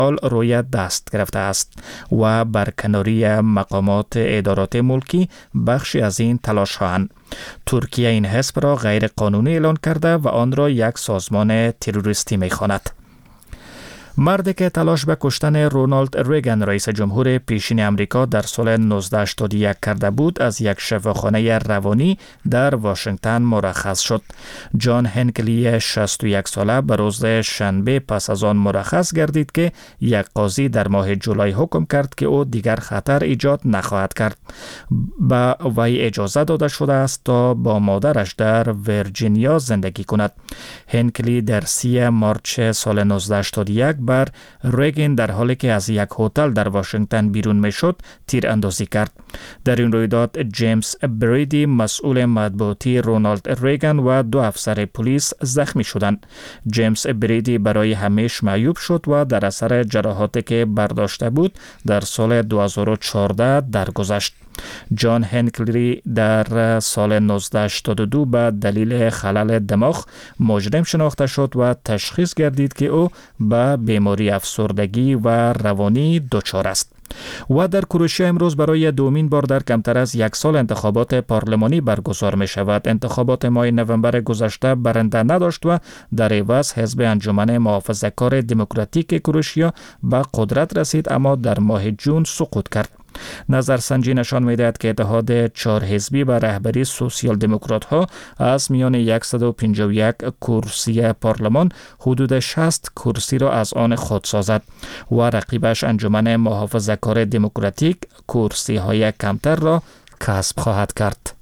روی دست گرفته است و برکناری مقامات ادارات ملکی بخشی از این تلاش هاند. ترکیه این حزب را غیر قانونی اعلان کرده و آن را یک سازمان تروریستی می‌خواند. مردی که تلاش به کشتن رونالد ریگن رئیس جمهور پیشین امریکا در سال 1981 کرده بود از یک شفاخانه روانی در واشنگتن مرخص شد. جان هنکلی 61 ساله به روز شنبه پس از آن مرخص گردید که یک قاضی در ماه جولای حکم کرد که او دیگر خطر ایجاد نخواهد کرد. به وی اجازه داده شده است تا با مادرش در ویرجینیا زندگی کند. هنکلی در 3 مارچ سال 1981 بر ریگن در حالی که از یک هتل در واشنگتن بیرون میشد تیر اندازی کرد. در این رویداد جیمز بریدی مسئول مطبوعاتی رونالد ریگن و 2 افسر پلیس زخمی شدند. جیمز بریدی برای همیشه معیوب شد و در اثر جراحاتی که برداشته بود در سال 2014 درگذشت. جان هنکلی در سال 1982 به دلیل خلل دماغ مجرم شناخته شد و تشخیص گردید که او به بیماری افسردگی و روانی دچار است. و در کروشیا امروز برای دومین بار در کمتر از 1 سال انتخابات پارلمانی برگزار می شود. انتخابات ماه نوامبر گذشته برنده نداشت و در عوض حزب انجمن محافظه‌کار دموکراتیک کروشیا به قدرت رسید، اما در ماه جون سقوط کرد. نظرسنجی نشان می‌دهد که اتحاد 4 حزبی و رهبری سوسیال دموکرات ها از میان 151 کرسی پارلمان حدود 60 کرسی را از آن خود سازد و رقیبش انجمن محافظه‌کار دموکراتیک کرسی های کمتر را کسب خواهد کرد.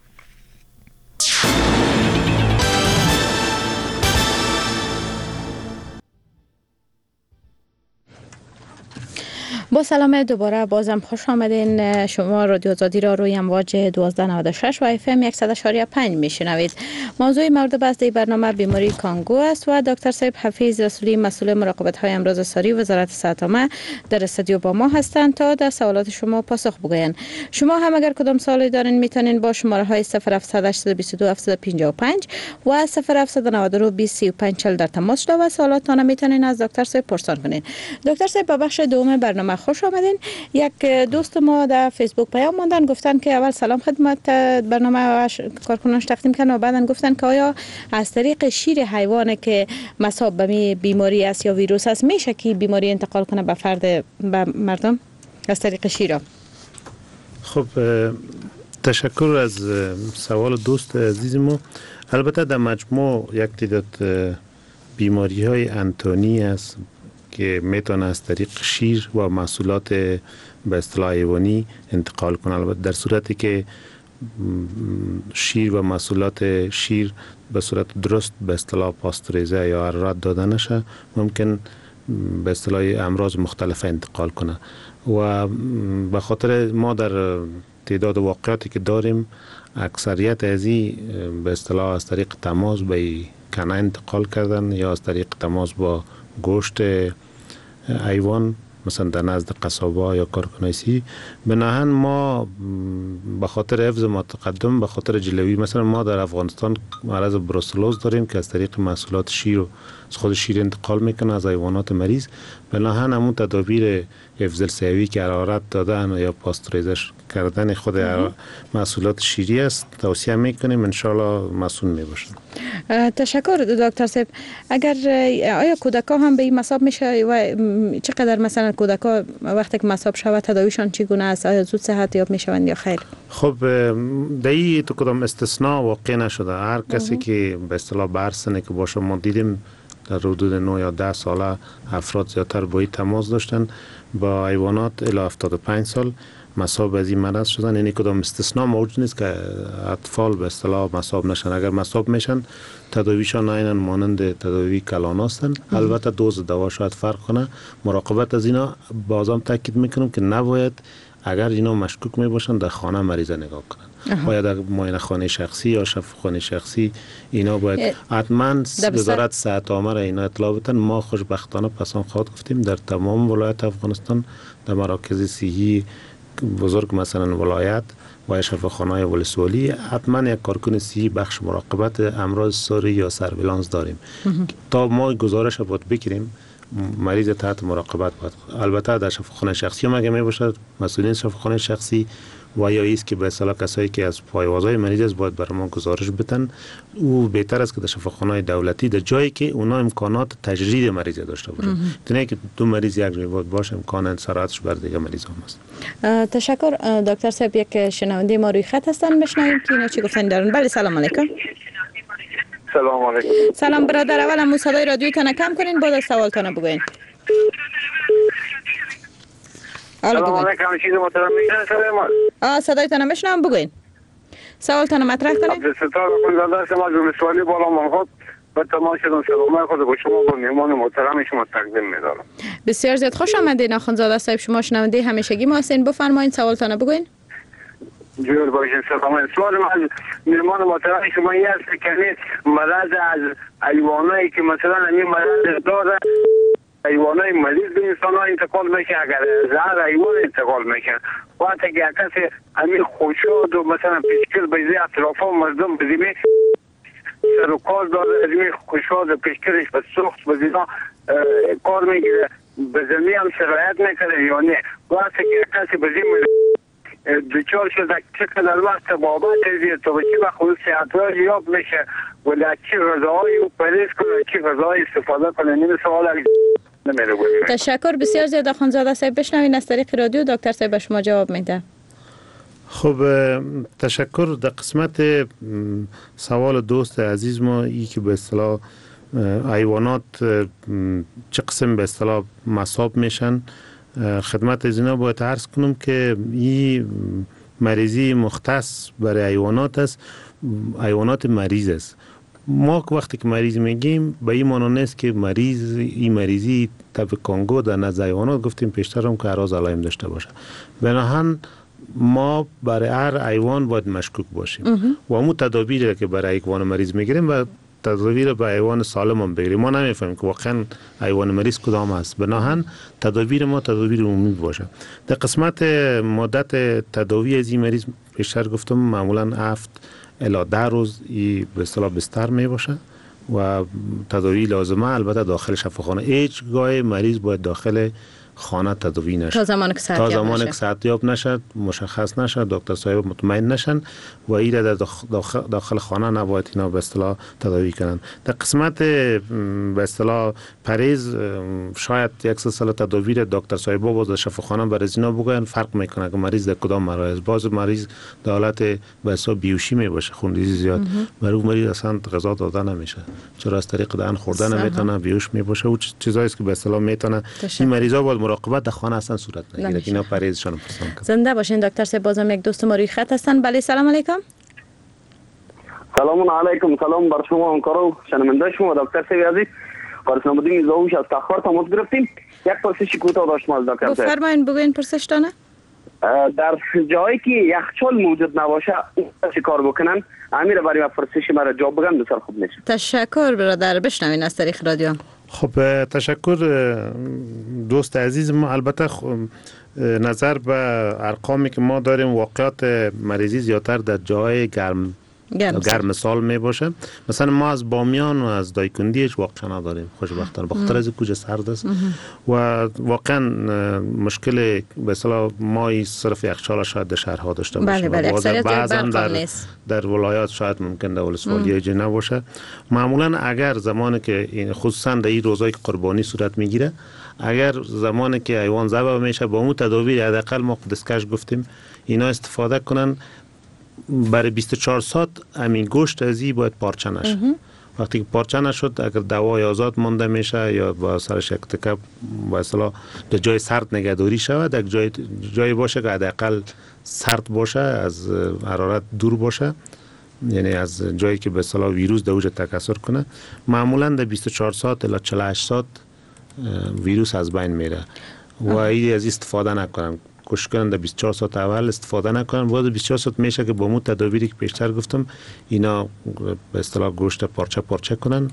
با سلام دوباره بازم خوش آمدین. شما رادیو آزادی را روی امواج 1296 و اف ام 100.5 میشنوید. موضوع مورد بحث در برنامه بیماری کانگو است و دکتر صاحب حفیظ رسولی مسئول مراقبت های امراض ساری وزارت صحت عامه در استودیو با ما هستند تا در سوالات شما پاسخ بگویند. شما هم اگر کدام سوالی دارین میتونین با شماره های 0700 822 755 و 0799 2035 در تماس شد و سوالاتتان میتونین از دکتر صاحب پرسان کنین. دکتر صاحب به بخش دوم برنامه خوش آمدین. یک دوست ما در فیسبوک پیام ماندن، گفتن که اول سلام خدمت برنامه کارکنانش تقدیم کردن و بعدن گفتن که آیا از طریق شیر حیوان که مصاب به بیماری است یا ویروس است میشه که بیماری انتقال کنه به مردم از طریق شیر؟ خب تشکر از سوال دوست عزیزمو. البته در مجموع یک تعداد بیماری های انتونی است که میتونه از طریق شیر و محصولات به اصطلاح حیوانی انتقال کنه. البته در صورتی که شیر و محصولات شیر به صورت درست به اصطلاح پاستوریزه یا حرارت داده نشه ممکن به اصطلاح امراض مختلف انتقال کنه و به خاطر ما در تعداد واقعاتی که داریم اکثریت ازی به اصطلاح از طریق تماس به کنه انتقال کردن یا از طریق تماس با گوشت حیوان مثلا در نزد قصابا یا کارکنایسی. بناهن ما به خاطر حفظ متقدم به خاطر جلوی مثلا ما در افغانستان مرض بروسلوز داریم که از طریق محصولات شیر و از خود شیر انتقال میکنه از حیوانات مریض. بناهن همون تدابیر حفظ الصحوی که حرارت دادن یا پاستوریزش کردن خود محصولات شیری است توصیه میکنیم، انشالله مسئول میباشن. تشکر دکتر صاحب. اگر آیا کودکا هم به این مصاب میشه و چقدر مثلا کودکا وقتی که مصاب شود تداویشان چگونه است؟ آیا زود صحت یاب میشوند یا خیر؟ خب دایی تو کدام استثناء واقع نشده. هر کسی که به اصطلاح بر سنی که باشه ما دیدیم در حدود 9 یا 10 ساله افراد زیادتر با این تماس داشتن با حیوانات الی 75 سال مصاب از این مرض شدن. یعنی کدام استثناء موجود نیست که اطفال به اصطلاح مصاب نشن. اگر مصاب میشن تداویشان عیناً مانند تداوی کلان هستند. البته دوز دوا شاید فرق کنه. مراقبت از اینا بازم تاکید میکنم که نباید اگر اینا مشکوک میباشن در خانه مریض نگاه کنن. باید در معاینه خانه شخصی یا شفاخانه شخصی اینا باید حتما وزارت صحت عامه را اینا اطلاع بدن. ما خوشبختانه پسان خواهد گفتیم در تمام ولایت افغانستان در مراکز صحی بزرگ مثلا ولایت و شفاخانه‌های ولسوالی حتما یک کارکن صحی بخش مراقبت امراض ساری یا سرویلانس داریم تا ما گزارش باید بگیریم مریض تحت مراقبت باید. البته در شفاخانه شخصی هم اگه می باشد مسئولین شفاخانه شخصی و یا ایست که به اصطلاح کسایی که از پایوازهای مریض است باید برای ما گزارش بدن. او بهتر است که در شفاخانه دولتی در جایی که اونا امکانات تجرید مریض داشته باشند. نه که دو مریض یک جای باشه امکان سرعتش بر دیگه مریض هم است. تشکر دکتر صاحب. یک شنونده ما روی خط هستن، بشنویم که اینا چی گفتن دارن. بله سلام علیکم. سلام علیکم. سلام برادر، اول صدای رادیوتون کم کنین بعد از سوالتون بگوین. سلام علیکم. چیز محترم میگن صدایتون بشنوم، بگوین. سوالتون مطرح کنین. عبدالستار خانواده شما جمله سوالی بالا من خود به تمام شدم سلام خود با شما با مهمان محترم شما تقدیم می‌دارم. بسیار زیاد خوش آمدید آخوندزاده صاحب. شما شنونده همیشگی ما هستین، بفرمایید سوالتون بگوین. جور باشین. سلام. سوال من مهمان محترم شما این است که مرض از حیوانایی که مثلا این مرض داره حیوانای مریض به انسان ها انتقال میشه، اگر زهر حیوان انتقال میشه وقتی که کسی همین خوشاد و مثلا پیشکل بزی اطراف ها مردم بزیمه سر و کار داره از این خوشاد و پیشکلش به سخت بزینا کار میگیره به زمین هم شرایط میکنه یا نه. وقتی که کسی بزیمه دوچار شده چقدر وقت بابت زیر تا به چی وقت خود صحت یاب میشه ولی چی غذاهایی و پریز کنه چی غذاهایی استفاده کنه. نمی سوال تشکر بسیار زیاد آخوندزاده صاحب. بشنوین از طریق رادیو دکتر صاحب به شما جواب میده. خب تشکر. در قسمت سوال دوست عزیز ما ای که به اصطلاح حیوانات چه قسم به اصطلاح مصاب میشن، خدمت از اینا باید عرض کنم که این مریضی مختص برای حیوانات است، حیوانات مریض است. ما وقتی که مریض میگیم به این معنی نیست که این مریضی تب کانگو در نزد حیوانات گفتیم پیشتر هم که اعراض علائم داشته باشه. بنابراین ما برای هر حیوان باید مشکوک باشیم و همون تدابیری که برای حیوان مریض میگیریم و تدابیر به حیوان سالم هم بگیریم. ما نمیفهمیم که واقعا حیوان مریض کدام است، بنابراین تدابیر ما تدابیر عمومی باشه. در قسمت مدت تداوی از این مریض پیشتر گفتم معمولا 7 الی 10 روز به اصطلاح بستر می باشه و تداوی لازمه البته داخل شفاخانه. هیچ گاه مریض باید داخل خانه تداوی نشه تا زمانی که صحت یاب نشد، مشخص نشد، دکتر صاحب مطمئن نشن و ایره در داخل خانه نباید اینا به اصطلاح تداوی کنن. در قسمت به اصطلاح پریز شاید یک سلسله تداوی دکتر صاحب باز در شفاخانه برای اینا بگن فرق میکنه که مریض در کدام مراحل. باز مریض در حالت به اصطلاح بیوشی می باشه، خونریزی زیاد، برای اون مریض اصلا غذا داده نمیشه، چرا از طریق دهن خوردن نمیتونه، بیهوش می باشه. اون چیزایی است که به اصطلاح میتونه این مریضا باید مراقبت در خانه اصلا صورت نگیره. اینا پرهیزشان پرسان کنه. زنده باشین دکتر صاحب. بازم یک دوست ما روی خط هستن. بله سلام علیکم. سلام علیکم. سلام بر شما همکارو شنونده شما دکتر صاحب عزیز. قرصنامدین زاوش از تخار تماس گرفتیم. یک پرسش کوتاه داشتم از دکتر صاحب. بفرمایید بگوین پرسشتونه. در جایی که یخچال موجود نباشه چه کار بکنن؟ امیر برای پرسش مرا جواب بگم بسیار خوب میشه. تشکر برادر. بشنوین از طریق رادیو. خب تشکر دوست عزیز. ما البته نظر به ارقامی که ما داریم واقعات مریضی زیادتر در جای گرم سال می باشه. مثلا ما از بامیان و از دایکندی هیچ واقعا نداریم خوشبختانه، بخاطر از کجا سرد است و واقعا مشکل به اصطلاح ما صرف یخچال شاید در شهرها داشته باشه. بله بعضا در ولایات شاید ممکن در ولسوالی جای نباشه. معمولا اگر زمانی که این خصوصا در این روزهای قربانی صورت میگیره، اگر زمانی که حیوان ذبح میشه با اون تداویر حداقل ما دستکش گفتیم اینا استفاده کنن، برای 24 ساعت همین گوشت از این باید پارچه نشه. وقتی که پارچه نشد اگر دوای آزاد مانده میشه یا با سرش یک تکه با اصطلاح در جای سرد نگهداری شود، یک جای باشه که حداقل سرد باشه، از حرارت دور باشه، یعنی از جایی که به اصطلاح ویروس در اوج تکثر کنه. معمولا در 24 ساعت الی 48 ساعت ویروس از بین میره و این از استفاده نکنن. کوشش کنن در 24 ساعت اول استفاده نکنن. بعد 24 ساعت میشه که با مو تدابیری که پیشتر گفتم اینا به اصطلاح گوشت پارچه کنن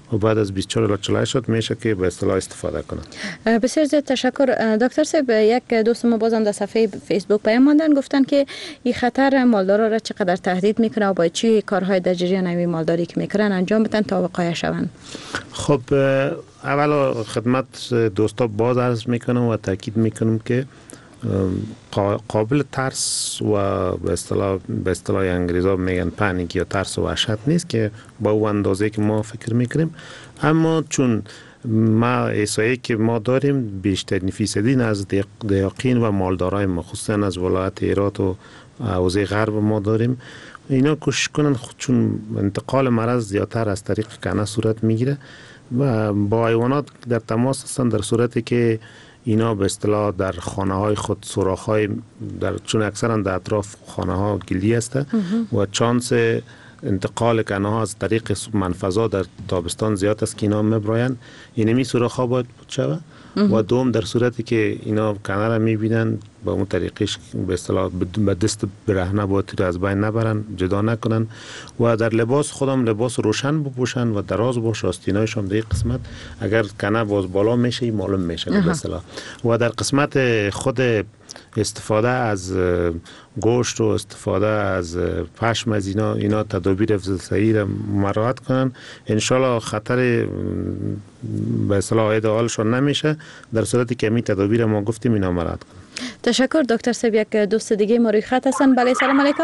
و بعد از 24 الی 48 میشه که به اصطلاح استفاده کنن. بسیار زیاد تشکر دکتر صاحب. یک دوست ما بازم در صفحه فیسبوک پیام ماندن، گفتن که این خطر مالدارا را چقدر تهدید میکنه و با چی کارهای در جریان این مالداری که میکنن انجام بدن تا وقایع شوند. خب اول خدمت دوستا باز عرض میکنم و تاکید میکنم که قابل ترس و به اصطلاح انگلیسا میگن پانیک یا ترس و وحشت نیست که با اون اندازه که ما فکر میکنیم، اما چون ما احصایی که ما داریم بیشترین فیصدی از دیاقین و مالدارای ما خصوصا از ولایت هرات و حوزه غرب ما داریم، اینا کوشش کنن چون انتقال مرض زیادتر از طریق کنه صورت میگیره و با حیوانات در تماس هستن، در صورتی که اینا به اصطلاح در خانه های خود سوراخ های چون اکثرا در اطراف خانه ها گلی است و چانس انتقال کنه ها از طریق منفذا در تابستان زیاد است که اینا میبراین، اینمی سوراخ ها باید بود شود و دوم در صورتی که اینا کنه را میبینن با اون طریقش به اصطلاح به دست برهنه باید از بین نبرن، جدا نکنن و در لباس خودم لباس روشن بپوشن و دراز باشه، آستینایش هم در قسمت اگر کنه باز بالا میشه معلوم میشه به اصطلاح. و در قسمت خود استفاده از گوشت و استفاده از پشم از اینا تدابیر افزایشی را مراعات کنن، انشالله خطر به اصطلاح ایدئالشون نمیشه در صورتی که می تدابیر ما گفتیم اینا مراعات کنن. تشکر دکتر صاحب. یک دوست دیگه ما روی خط هستن. بله سلام علیکم.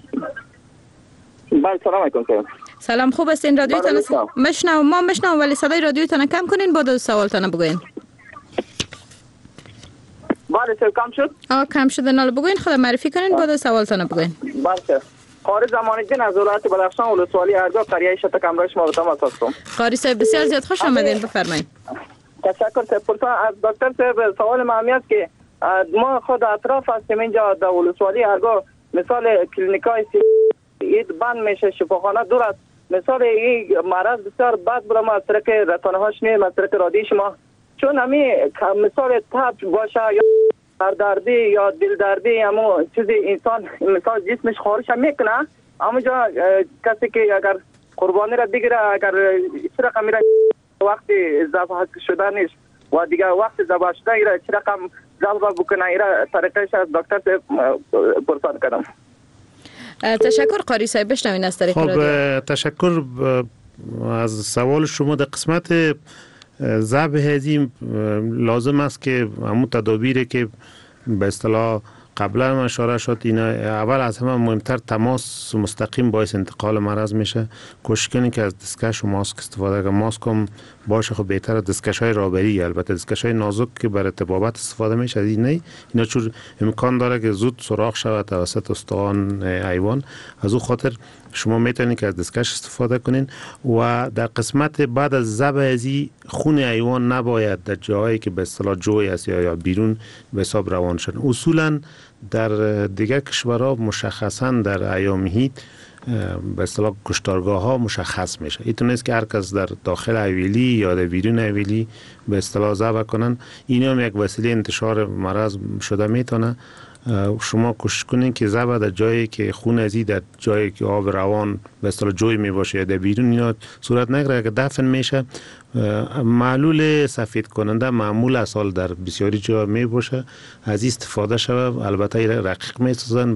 بله سلام علیکم. سلام، خوب هستین؟ رادیوتون میشنوم ولی صدای رادیوتون کم کنین بعد سوالتون بگوین. بله سر کم شد؟ کم شده، نال بگوین، خود معرفی کنین بعد سوالتون بگوین. بله قاری زمان‌الدین از ولایت بدخشان ولسوالی ارگا قریه شتا کمرای شما به تماس هستم. قاری صاحب بسیار زیاد خوش آمدین، بفرمایید. تشکر صاحب. از دکتر صاحب سوال ما است که ما خود اطراف هستیم اینجا در ولسوالی ارگا، مثال کلینیکای اید بند میشه، شفاخانه دور است، مثال این مرض بسیار بد برام از طریق رسانه ها شنید، از طریق رادیو شما، چون همی مثال تب باشه یا سردردی یا دل دردی اما چیزی انسان مثال جسمش خارش هم میکنه، اما جا کسی که اگر قربانی را بگیره، اگر چه رقم میره وقتی ذبح شدنش و دیگه وقتی ذبح شده ایره چه رقم ذبح بکنه، ایره طریقش از دکتر پرسان کردم. تشکر قاری صاحب. بشنوین از طریق رادیو. خب تشکر از سوال شما. در قسمت ذبح هزیم لازم است که همون تدابیری که به اصطلاح قبلا هم اشاره شد، اینا اول از همه مهمتر تماس مستقیم باعث انتقال مرض میشه. کوشش کنید که از دستکش و ماسک استفاده کنید. ماسک هم باشه خب بهتره دستکش های رابری، البته دستکش های نازک که برای طبابت استفاده میشه اینا چون امکان داره که زود سوراخ شود توسط استخوان حیوان، از اون خاطر شما میتونید که از دستکش استفاده کنین. و در قسمت بعد از ذبح ازی خون حیوان نباید در جایی که به اصطلاح جوی است یا بیرون به حساب روان شد. اصولا در دیگر کشورها مشخصا در ایام عید به اصطلاح کشتارگاه ها مشخص میشه. اینطور نیست که هر کس در داخل حویلی یا در بیرون حویلی به اصطلاح ذبح کنن. این هم یک وسیله انتشار مرض شده میتونه. شما کوشش کنین که ذبح در جایی که خون ازی در جایی که آب روان به اصطلاح جوی می باشه یا در بیرون اینا صورت نگیره که دفن میشه. معلول سفید کننده معمول اصال در بسیاری جا می باشه، از استفاده شود. البته رقیق می سازن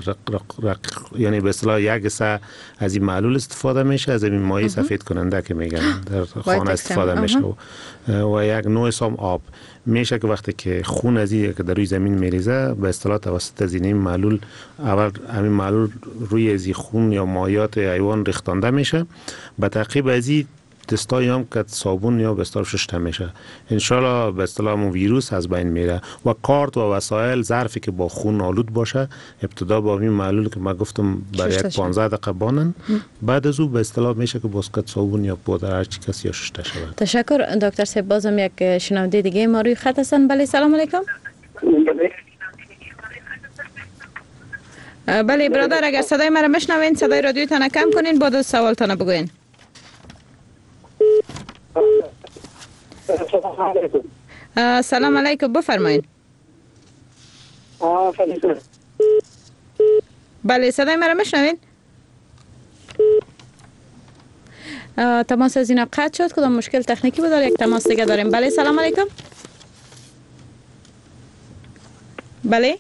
یعنی به اصطلاح یک سه از این معلول استفاده میشه، از این مایع سفید کننده که میگن در خانه استفاده میشه و یک نوع سام آب میشه که وقتی که خون ازی که در روی زمین میریزه به اصطلاح توسط از این معلول اول همین معلول روی ازی خون یا مایعات حیوان ریختانده میشه. به تعقیب ازی دستای هم که صابون یا به اصطلاح شسته میشه، انشالله به اصطلاح ویروس از بین میره. و کارت و وسایل ظرفی که با خون آلود باشه ابتدا با این معلول که ما گفتم برای یک 15 دقیقه بانن، بعد از او به اصطلاح میشه که باسکت صابون یا پودر هر چی کسی یا شسته شود. تشکر دکتر صاحب. بازم یک شنونده دیگه ما روی خط هستن. بله سلام علیکم. بله برادر، اگر صدای مرا میشنوین صدای رادیوتون کم کنین بعد از سوالتون بگوین. سلام علیکم، بفرمایید. بله صدای مرا میشنوین؟ تماس از اینا قطع شد. کدام مشکل تکنیکی بود؟ یک تماس دیگه داریم. بله سلام علیکم. بله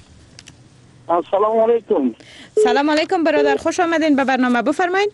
السلام علیکم. سلام علیکم برادر، خوش آمدین به برنامه، بفرمایید.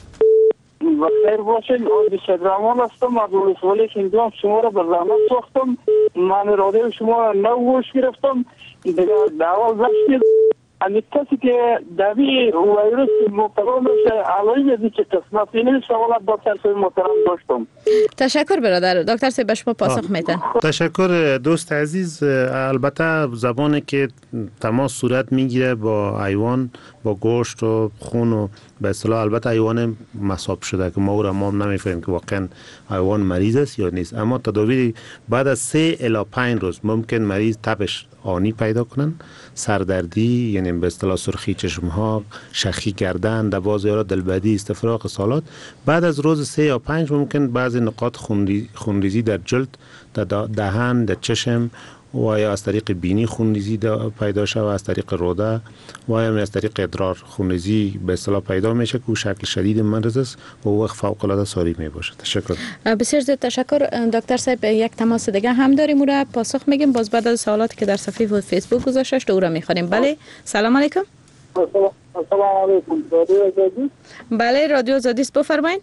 بخیر باشین. آقای صدرامان هستم از ولسوالی کیندوم. شما را به زحمت ساختم. من رادیو شما نو گوش گرفتم. دیگه دعوال زشت امی کسی که دوی ویروس مبتلا میشه علایمی از چه قسمت این سوالات دکتر صاحب محترم داشتم. تشکر برادر. دکتر صاحب به شما پاسخ میدن. تشکر دوست عزیز. البته زبانی که تماس صورت میگیره با حیوان، با گوشت و خون و به اصطلاح البته حیوان مصاب شده که ما را نمیفهمیم که واقعا حیوان مریض است یا نیست، اما تداویر بعد از 3 الی 5 روز ممکن مریض تبش آنی پیدا کنن، سردردی یعنی به اصطلاح سرخی چشم ها، شخی گردن، در بعضی ها دلبدی، استفراغ سالات. بعد از روز 3 یا 5 ممکن بعضی نقاط خونریزی در جلد، در دهن، در چشم و یا از طریق بینی خونریزی پیدا شود، از طریق روده و یا از طریق ادرار خونریزی به اصطلاح پیدا میشه که شکل شدید مرض است و وقت فوق العاده ساری می باشه. تشکر. بسیار زیاد تشکر دکتر صاحب. یک تماس دیگه هم داریم، او را پاسخ میگیم باز بعد از سوالاتی که در صفحه فیسبوک گذاشته شده او را میخوانیم. بله سلام علیکم. السلام علیکم. رادیو آزادی. بله رادیو آزادی است، بفرمایید.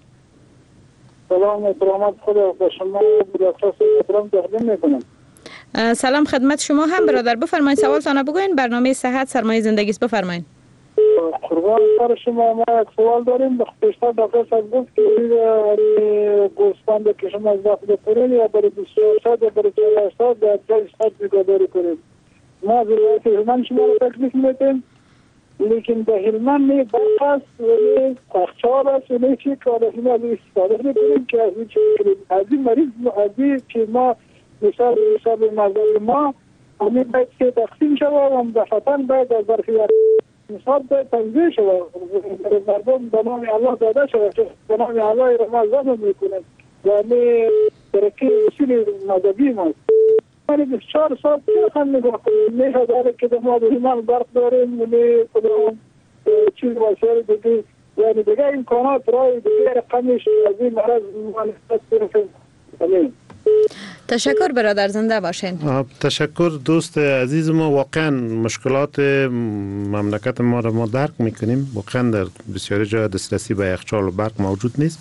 سلام و سلامت خدا به شما دکتر صاحب تقدیم میکنم. سلام خدمت شما هم برادر، بفرمایید سوالتان بگوین. برنامه صحت سرمایه زندگی است، بفرمایید. قربان سر شما. ما یک سوال داریم. پیشتر دکتر صاحب گفت که گوسفند که شما از داخل کنید یا برای 24 ساعت یا برای 48 ساعت در 4 ساعت نگهداری کنید. ما از ولایت هلمند شما را تکلیف میدیم، لیکن به هلمند نه برق است ولی تخچال است و نه چی کار است. ما از استفاده میکنیم که از این مریض از این که ما مثال مزار ما همین باید که تقسیم شود و دفعتاً باید از برخیار مثال باید تنظیم شود، مردم به نام الله داده شود که به نام الله را ما زمین میکنیم یعنی ترکی اصول مذهبی ماست. یعنی 24 ساعت هم نگاه کنیم، نه داره که ما به ایمان برق داریم و نه کدام چیز واسه دیگه، یعنی دیگه امکانات رای دیگه رقمش از این مرض منفصل کنیم. تشکر برادر، زنده باشین. تشکر دوست عزیز ما. واقعا مشکلات مملکت ما را ما درک میکنیم. واقعا در بسیاری جا دسترسی به یخچال و برق موجود نیست.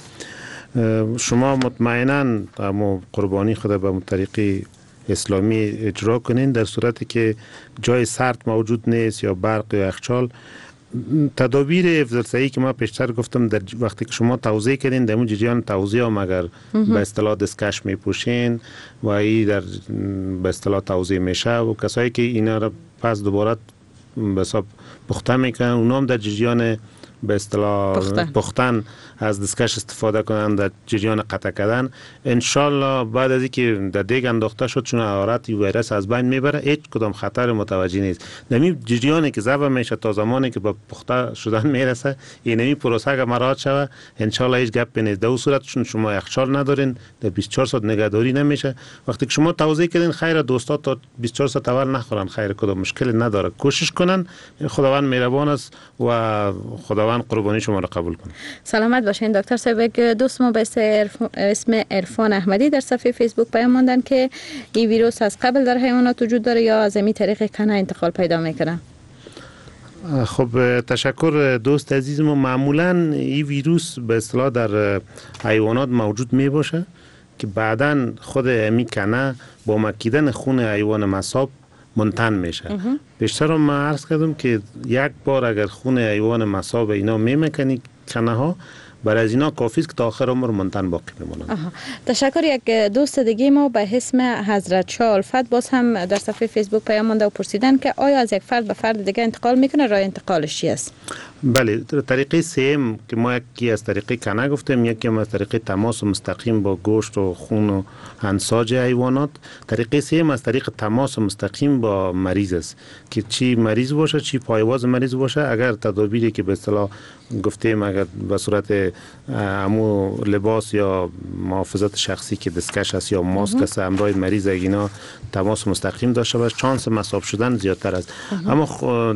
شما مطمئنا قربانی خود به طریق اسلامی اجرا کنین. در صورتی که جای سرد موجود نیست یا برق یا یخچال، تدابیر حفظ‌الصحی که ما پیشتر گفتم در وقتی که شما توزیع کردین در اون جریان توزیع هم اگر به اصطلاح دستکش میپوشین و این در به اصطلاح توزیع میشه و کسایی که اینا را پس دوباره به حساب پخته میکنن اونا هم در جریان به اصطلاح پختن از دستکش استفاده کنند در جریان قطع کردن. انشالله بعد از اینکه در دیگ انداخته شد چون حرارت ویروس از بین میبره هیچ کدام خطر متوجه نیست. نمی جریانی که ذبح میشه تا زمانی که به پخته شدن میرسه اینمی پروسه که مراد شوه انشالله هیچ گپ نیست. در اون صورت چون شما یخچال ندارین در 24 ساعت نگهداری نمیشه. وقتی که شما توزیع کردین خیر دوستا تا 24 ساعت اول نخورن، خیر کدام مشکل نداره، کوشش کنن. خداوند مهربان است و خداوند قربانی شما را قبول کنه. سلامت باشین دکتر صاحب. دوست ما به اسم عرفان احمدی در صفحه فیسبوک پیام ماندن که این ویروس از قبل در حیوانات وجود داره یا از این طریق کنه انتقال پیدا میکنه؟ خب تشکر دوست عزیز ما. معمولا این ویروس به اصطلاح در حیوانات موجود می باشه که بعداً خود امی کنه با مکیدن خون حیوان مصاب منتن میشه. بیشتر ما عرض کردم که یک بار اگر خون حیوان مصاب اینا میمکنی کنه ها برای از اینا کافی است که تا آخر عمر منتن باقی بمونن. تشکر. یک دوست دیگه ما به اسم حضرت شاه الفت باز هم در صفحه فیسبوک پیام مونده و پرسیدن که آیا از یک فرد به فرد دیگه انتقال میکنه؟ راه انتقالش چی است؟ بله، طریقه سیم که ما یکی از طریقه کنه گفتیم، یکی از طریقه تماس مستقیم با گوشت و خون و انساج حیوانات. طریقه سیم از طریق تماس مستقیم با مریض است که چی مریض باشه چی پایواز مریض باشه. اگر تدابیری که به اصطلاح گفتیم اگر به صورت امو لباس یا محافظت شخصی که دستکش است یا ماسک است همراه مریض اینا تماس مستقیم داشته باشه چانس مصاب شدن زیادتر است. اما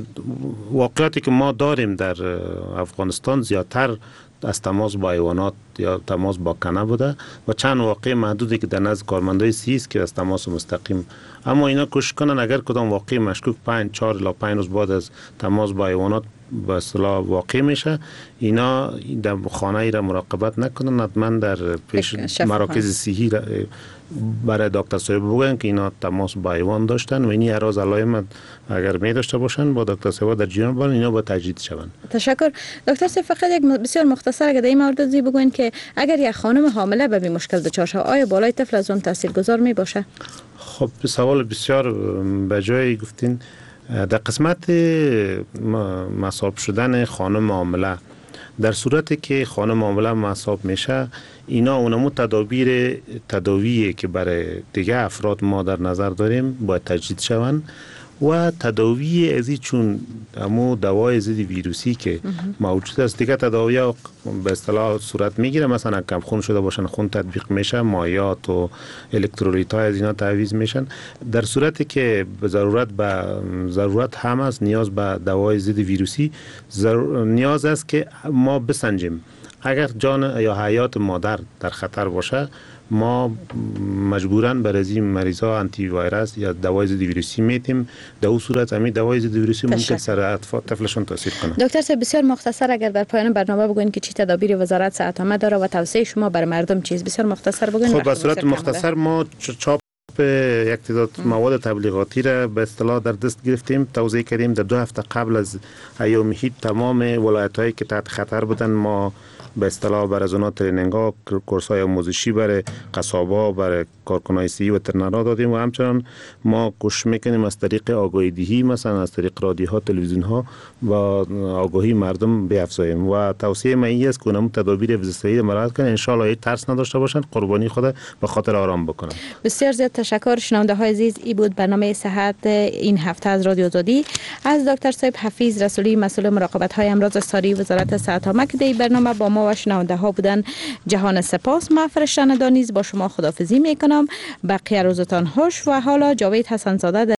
واقعیتی که ما داریم در افغانستان زیادتر از تماس با حیوانات یا تماس با کنه بوده و چند واقعه محدودی که در نزد کارمندای صحی است که از تماس مستقیم، اما اینا کوشش کنن اگر کدام واقعه مشکوک 4 الی 5 روز بعد از تماس با حیوانات به اصطلاح واقع میشه، اینا در خانه ای را مراقبت نکنن، حتما در پیش مراکز صحی برای دکتر صاحب بگن که اینا تماس با حیوان داشتن و اینی هر روز علائم اگر می داشته باشن با دکتر صاحب در جریان باشن، اینا با تجدید شوند. تشکر دکتر صاحب. فقط یک بسیار مختصر اگر در این مورد بگوین که اگر یک خانم حامله به مشکل دچار شود آیا بالای طفل از اون تاثیرگذار می باشه؟ خب سوال بسیار بجای گفتین. در قسمت مصاب شدن خانم حامله، در صورتی که خانم حامله مصاب میشه، اینا اونمو تداویی که برای دیگه افراد ما در نظر داریم باید تجدید شوند و تداوی ازی چون امو دوای ضد ویروسی که موجود است دیگه تداوی به اصطلاح صورت میگیره، مثلا کم خون شده باشن خون تطبیق میشه، مایعات و الکترولیت های از اینا تعویض میشن. در صورتی که به ضرورت هم است نیاز به دوای ضد ویروسی نیاز است که ما بسنجیم اگر جان یا حیات مادر در خطر باشه، ما مجبوراً برای این مریضا آنتی ویروس یا دوای ضد ویروسی میتیم. در اون صورت همین دوای ضد ویروسی ممکن سر طفلشون تاثیر کنه. دکتر صاحب بسیار مختصر اگر در پایان برنامه بگوین که چی تدابیر وزارت صحت عامه داره و توصیه شما بر مردم چیز، بسیار مختصر بگوین. خب به صورت مختصر ما چاپ یک تعداد مواد تبلیغاتی را به اصطلاح در دست گرفتیم، توزیع کردیم. در 2 هفته قبل از ایام عید تمام ولایت‌هایی که تحت خطر بودن ما به اصطلاح برای زونا ترینینگ ها، کورس های آموزشی برای قصابا، برای کارکنای صحی و ترنرها دادیم و همچنان ما کوشش میکنیم از طریق آگاهی دهی، مثلا از طریق رادیوها، تلویزیون ها و آگاهی مردم بیافزاییم و توصیه من این است که اونم تدابیر وزارتی مراعات کنن، ان شاء الله ترس نداشته باشن، قربانی خود به خاطر آرام بکنن. بسیار زیاد تشکر. شنونده های عزیز، این بود برنامه صحت این هفته از رادیو آزادی از دکتر صاحب حفیظ رسولی، مسئول مراقبت های امراض ساری وزارت صحت عامه که در برنامه با ما و شنونده ها بودن. جهان سپاس. من فرشته دانیز با شما خداحافظی میکنم. بقیه روزتان خوش و حالا جاوید حسن زاده